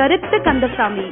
கருத்து கந்தசாமி.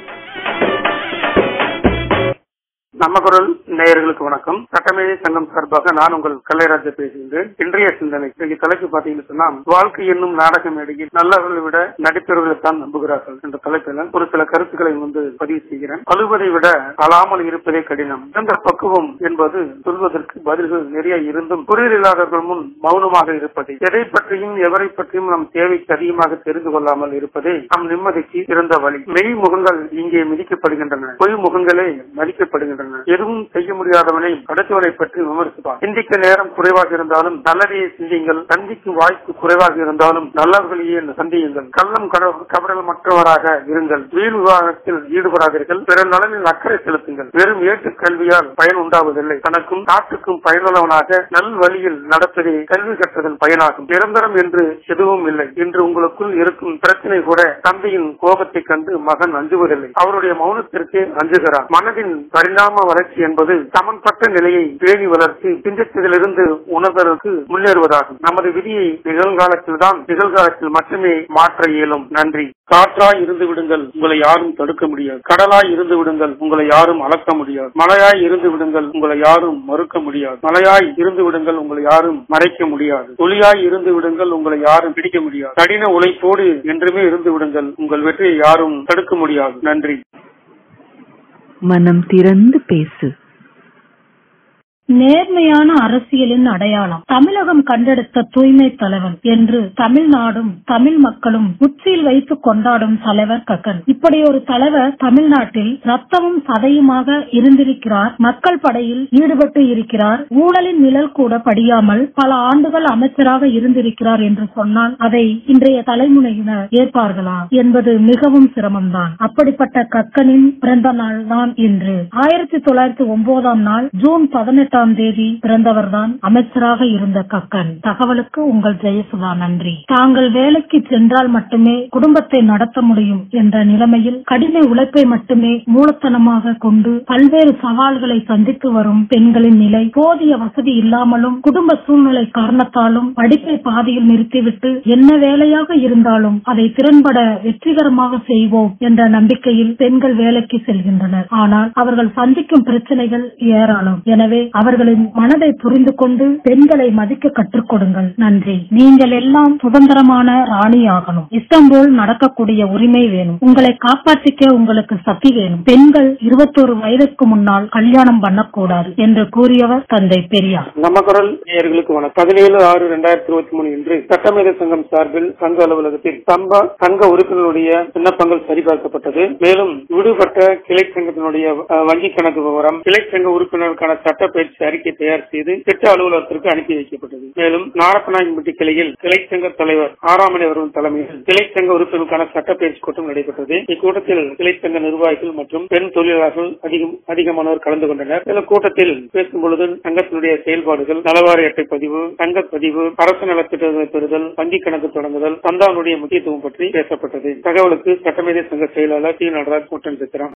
நம்ம குரல் நேயர்களுக்கு வணக்கம். சட்டமேதை சங்கம் சார்பாக நான் உங்கள் கல்லைராஜா பேசுகின்றேன். இன்றைய சிந்தனை தலைப்பு பாத்தீங்கன்னு சொன்னா, வாழ்க்கை என்னும் நாடக மேடையில் நல்லவர்களை விட நடிப்பவர்களை தான் நம்புகிறார்கள் என்ற தலைப்பில் ஒரு சில கருத்துக்களை பதிவு செய்கிறேன். அழுவதை விட அழாமல் இருப்பதே கடினம். இந்த பக்குவம் என்பது சொல்வதற்கு பதில்கள் நிறைய இருந்தும் புரிதல் இல்லாதவர்கள் முன் மௌனமாக இருப்பதை, எதை பற்றியும் எவரை பற்றியும் நம் தேவைக்கு அதிகமாக தெரிந்து கொள்ளாமல் இருப்பதே நம் நிம்மதிக்கு சிறந்த வழி. மெய் முகங்கள் இங்கே மிதிக்கப்படுகின்றன, பொய் முகங்களே மதிக்கப்படுகின்றன. எதுவும் செய்ய முடியாதவனை அடுத்தவனை பற்றி விமர்சிப்பார். சிந்திக்க நேரம் குறைவாக இருந்தாலும் நல்லதையே சிந்தியுங்கள். சந்திக்கும் வாய்ப்பு குறைவாக இருந்தாலும் நல்லவர்களையே சந்தியுங்கள். கள்ளம் கபடல் மற்றவராக இருங்கள். வீண் விவாதத்தில் ஈடுபடாதீர்கள். பிற நலனில் அக்கறை செலுத்துங்கள். வெறும் ஏட்டுக் கல்வியால் பயன் உண்டாவதில்லை. தனக்கும் நாட்டுக்கும் பயனுள்ளவனாக நல் வழியில் நடப்பதே கல்வி கற்றதன் பயனாகும். நிரந்தரம் என்று எதுவும் இல்லை. இன்று உங்களுக்குள் இருக்கும் பிரச்சனை கூட தந்தையின் கோபத்தை கண்டு மகன் அஞ்சுவதில்லை, அவருடைய மௌனத்திற்கு அஞ்சுகிறார். மனதின் பரிணாம வளர்ச்சி என்பது சமன்பட்ட நிலையை பேணி வளர்ச்சி சிந்தித்ததிலிருந்து உணர்வதற்கு முன்னேறுவதாகும். நமது விதியை நிகழ்காலத்தில் மட்டுமே மாற்ற இயலும். நன்றி. காற்றாய் இருந்து விடுங்கள், உங்களை யாரும் தடுக்க முடியாது. கடலாய் இருந்து விடுங்கள், உங்களை யாரும் அளக்க முடியாது. மலையாய் இருந்து விடுங்கள், உங்களை யாரும் மறுக்க முடியாது. மலையாய் இருந்து விடுங்கள், உங்களை யாரும் மறைக்க முடியாது. ஒளியாய் இருந்து விடுங்கள், உங்களை யாரும் பிடிக்க முடியாது. கடின உழைப்போடு என்றுமே இருந்து விடுங்கள், உங்கள் வெற்றியை யாரும் தடுக்க முடியாது. நன்றி. மனம் திறந்து பேசு. நேர்மையான அரசியலின் அடையாளம் தமிழகம் கண்டெடுத்த தூய்மை தலைவன் என்று தமிழ்நாடும் தமிழ் மக்களும் உச்சியில் வைத்து கொண்டாடும் தலைவர் கக்கன். இப்படி ஒரு தலைவர் தமிழ்நாட்டில் ரத்தமும் சதையுமாக இருந்திருக்கிறார். மக்கள் படையில் ஈடுபட்டு இருக்கிறார். ஊழலின் நிழல் கூட படியாமல் பல ஆண்டுகள் அமைச்சராக இருந்திருக்கிறார் என்று சொன்னால் அதை இன்றைய தலைமுறையினர் ஏற்பார்களா என்பது மிகவும் சிரமம்தான். அப்படிப்பட்ட கக்கனின் பிறந்த நாள் தான் இன்று. 1909 ஜூன் 18 தேதி பிறந்தவர்தான் அமைச்சராக இருந்த கக்கன். தகவலுக்கு உங்கள் ஜெயசுதா. நன்றி. தாங்கள் வேலைக்கு சென்றால் மட்டுமே குடும்பத்தை நடத்த முடியும் என்ற நிலைமையில் கடின உழைப்பை மட்டுமே மூலத்தனமாக கொண்டு பல்வேறு சவால்களை சந்தித்து வரும் பெண்களின் நிலை, போதிய வசதி இல்லாமலும் குடும்ப சூழ்நிலை காரணத்தாலும் படிப்பை பாதியில் நிறுத்திவிட்டு என்ன வேலையாக இருந்தாலும் அதை திறன்பட வெற்றிகரமாக செய்வோம் என்ற நம்பிக்கையில் பெண்கள் வேலைக்கு செல்கின்றனர். ஆனால் அவர்கள் சந்திக்கும் பிரச்சனைகள் ஏராளம். எனவே அவர்களின் மனதை புரிந்து கொண்டு பெண்களை மதிக்க கற்றுக் கொடுங்கள். நன்றி. நீங்கள் எல்லாம் சுதந்திரமான ராணி ஆகணும். இஷ்டம் போல் நடக்கக்கூடிய உரிமை வேணும். உங்களை காப்பாற்றிக்க உங்களுக்கு சக்தி வேணும். பெண்கள் 21 வயதுக்கு முன்னால் கல்யாணம் பண்ணக்கூடாது என்று கூறியவர் தந்தை பெரியார். நம்ம குரல் நேயர்களுக்கு வணக்கம். 17/6/2023 இன்று சட்டமேதை சங்கம் சார்பில் சங்க அலுவலகத்தில் சங்க உறுப்பினருடைய விண்ணப்பங்கள் சரிபார்க்கப்பட்டது. மேலும் விடுபட்ட கிளை சங்கத்தினுடைய வங்கி கணக்கு விவரம், கிளை சங்க உறுப்பினருக்கான சட்ட பயிற்சி அறிக்கை தயார் செய்து திட்ட அலுவலகத்திற்கு அனுப்பி வைக்கப்பட்டது. மேலும் நாரப்பநாயகன்பட்டி கிளையில் கிளை சங்க தலைவர் ஆராமணி அவர்கள் தலைமையில் கிளை சங்க உறுப்பினருக்கான சட்டப்பயிற்சி கூட்டம் நடைபெற்றது. இக்கூட்டத்தில் கிளை சங்க நிர்வாகிகள் மற்றும் பெண் தொழிலாளர்கள் அதிகமானோர் கலந்து கொண்டனர். இந்த கூட்டத்தில் பேசும்பொழுது சங்கத்தினுடைய செயல்பாடுகள், நலவாரி அட்டை பதிவு, சங்க பதிவு, அரசு நலத்திட்டங்களை பெறுதல், வங்கி கணக்கு தொடங்குதல், சந்தாவுடைய முக்கியத்துவம் பற்றி பேசப்பட்டது. தகவலுக்கு சட்டமேதை சங்க செயலாளர் டி. நடராஜ், கூட்டம் சித்திரம்.